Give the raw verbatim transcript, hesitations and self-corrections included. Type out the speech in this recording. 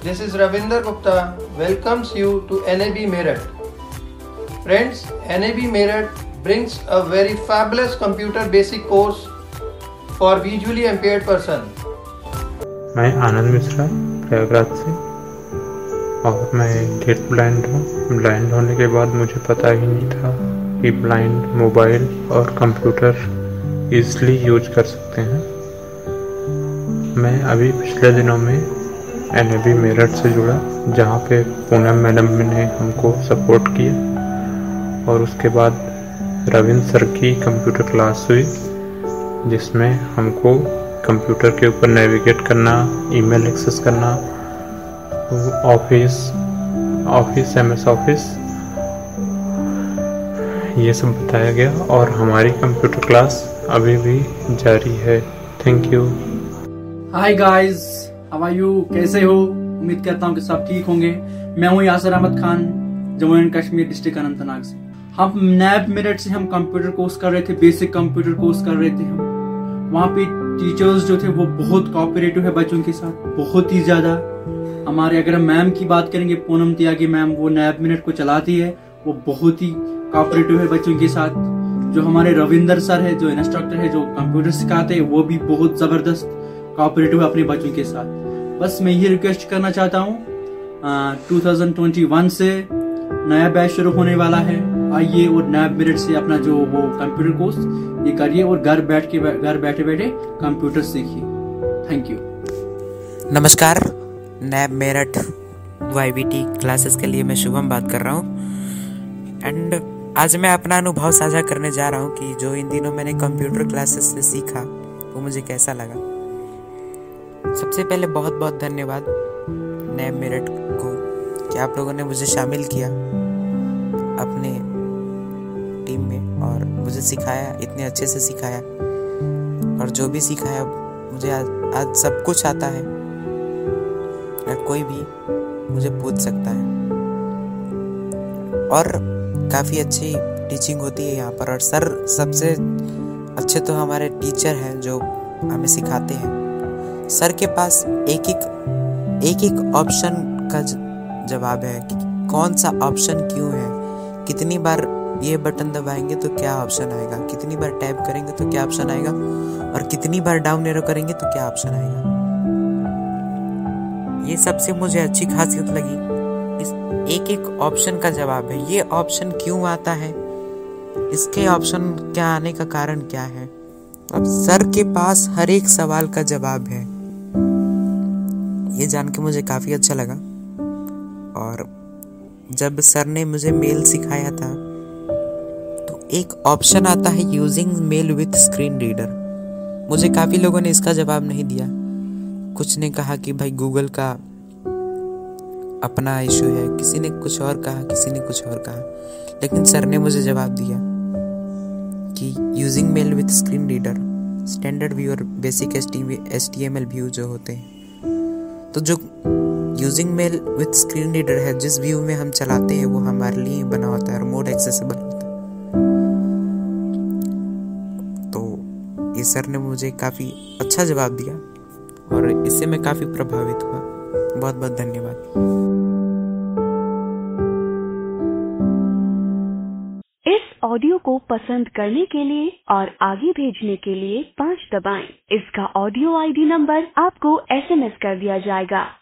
This is Ravinder Gupta welcomes you to N A B Meerut. Friends, N A B Meerut brings a very fabulous computer basic course for visually impaired person. मैं आनंद मिश्रा प्रयागराज से और मैं gate blind हूँ। Blind होने के बाद मुझे पता ही नहीं था कि ब्लाइंड मोबाइल और कंप्यूटर ईज़िली यूज कर सकते हैं। मैं अभी पिछले दिनों में एन ए बी मेरठ से जुड़ा, जहाँ पे पूनम मैडम ने हमको सपोर्ट किया और उसके बाद रविंद्र सर की कंप्यूटर क्लास हुई, जिसमें हमको कंप्यूटर के ऊपर नेविगेट करना, ईमेल एक्सेस करना, office office M S office ये सब बताया गया और हमारी कंप्यूटर क्लास अभी भी जारी है। Thank you. Hi guys, how are you? कैसे हो? उम्मीद करता हूँ कि सब ठीक होंगे। मैं हूँ यासिर अहमद खान, जम्मू एंड कश्मीर डिस्ट्रिक्ट अनंतनाग से। हम नैब मेरठ से हम कंप्यूटर कोर्स कर रहे थे, बेसिक कंप्यूटर कोर्स कर रहे थे हम। वहाँ पे टीचर्स जो थे वो बहुत कोऑपरेटिव है बच्चों के साथ, बहुत ही ज्यादा। हमारे अगर हम मैम की बात करेंगे, पूनम त्यागी मैम, वो नैब मेरठ को चलाती है, वो बहुत ही कोऑपरेटिव है बच्चों के साथ। जो हमारे रविंदर सर है, जो इंस्ट्रक्टर है, जो कंप्यूटर सिखाते हैं, वो भी बहुत जबरदस्त कोऑपरेटिव है अपने बच्चों के साथ। बस मैं ये रिक्वेस्ट करना चाहता हूँ, टू थाउजेंड ट्वेंटी वन से नया बैच शुरू होने वाला है। आइए और नैब मेरठ से अपना जो वो कंप्यूटर कोर्स ये करिए और घर बैठ के घर बैठे बैठे कंप्यूटर सीखिए। Thank you. नमस्कार, NAB Meerut Y B T classes के लिए मैं शुभम बात कर रहा हूँ। एंड आज मैं अपना अनुभव साझा करने जा रहा हूँ कि जो इन दिनों मैंने कंप्यूटर क्लासेस से सीखा वो मुझे कैसा लगा। सबसे पहले बहुत बहुत धन्यवाद नैब मेरठ को कि आप लोगों ने मुझे शामिल किया अपने टीम में और मुझे सिखाया, इतने अच्छे से सिखाया। और जो भी सिखाया मुझे आज, आज सब कुछ आता है और कोई भी मुझे पूछ सकता है। और काफ़ी अच्छी टीचिंग होती है यहाँ पर। और सर सबसे अच्छे तो हमारे टीचर हैं जो हमें सिखाते हैं। सर के पास एक एक एक एक ऑप्शन का जवाब है कि कौन सा ऑप्शन क्यों है, कितनी बार ये बटन दबाएंगे तो क्या ऑप्शन आएगा, कितनी बार टैप करेंगे तो क्या ऑप्शन आएगा, और कितनी बार डाउन एरो करेंगे तो क्या ऑप्शन आएगा। ये सबसे मुझे अच्छी खासियत लगी। इस एक एक ऑप्शन का जवाब है, ये ऑप्शन क्यों आता है, इसके ऑप्शन क्या आने का कारण क्या है। अब सर के पास हर एक सवाल का जवाब है। ये जान के मुझे काफ़ी अच्छा लगा। और जब सर ने मुझे मेल सिखाया था तो एक ऑप्शन आता है using mail with screen reader. मुझे काफ़ी लोगों ने इसका जवाब नहीं दिया। कुछ ने कहा कि भाई गूगल का अपना इशू है, किसी ने कुछ और कहा, किसी ने कुछ और कहा, लेकिन सर ने मुझे जवाब दिया कि using mail with screen reader, standard view और basic H T M L view जो होते हैं। तो जो using mail with screen reader है, जिस व्यू में हम चलाते हैं वो हमारे लिए बना होता है और मोड एक्सेसिबल होता है। तो ये सर ने मुझे काफ़ी अच्छा जवाब दिया और इससे मैं काफ़ी प्रभावित हुआ। बहुत बहुत धन्यवाद। इस ऑडियो को पसंद करने के लिए और आगे भेजने के लिए पाँच दबाएं। इसका ऑडियो आई डी नंबर आपको एस एम एस कर दिया जाएगा।